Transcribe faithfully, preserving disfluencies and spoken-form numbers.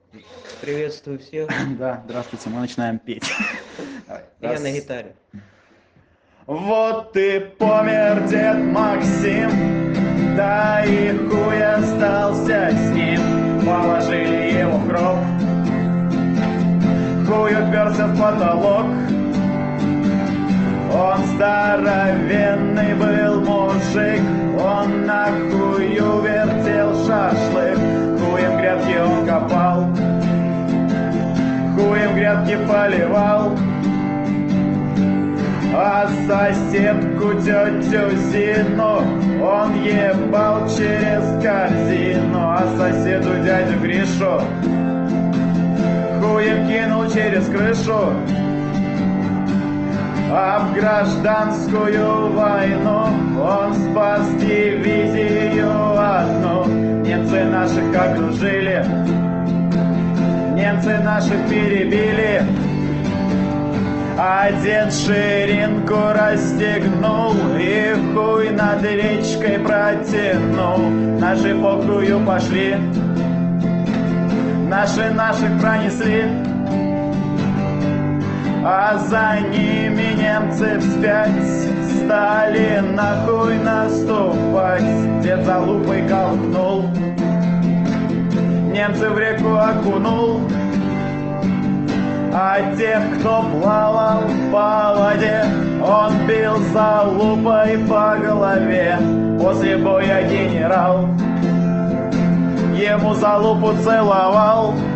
Приветствую всех. Да, здравствуйте, мы начинаем петь. Давай. Я Раз. на гитаре. Вот и помер дед Максим, да и хуй остался с ним. Положили его в гроб, хуй уперся в потолок. Он здоровенный был мужик, он на хую вертел шашлык. Хуем грядки он копал, хуем грядки поливал. А соседку тетю Зину он ебал через корзину. А соседу дядю Гришу хуем кинул через крышу. А в гражданскую войну он спас дивизию одну. Немцы наших окружили, немцы наших перебили. А дед ширинку расстегнул и хуй над речкой протянул. Наши похую пошли, наши наших пронесли. А за ними немцы вспять стали нахуй наступать. Дед за лупой колкнул, немцы в реку окунул. А тех, кто плавал по воде, он бил за лупой по голове. После боя генерал ему за лупу целовал.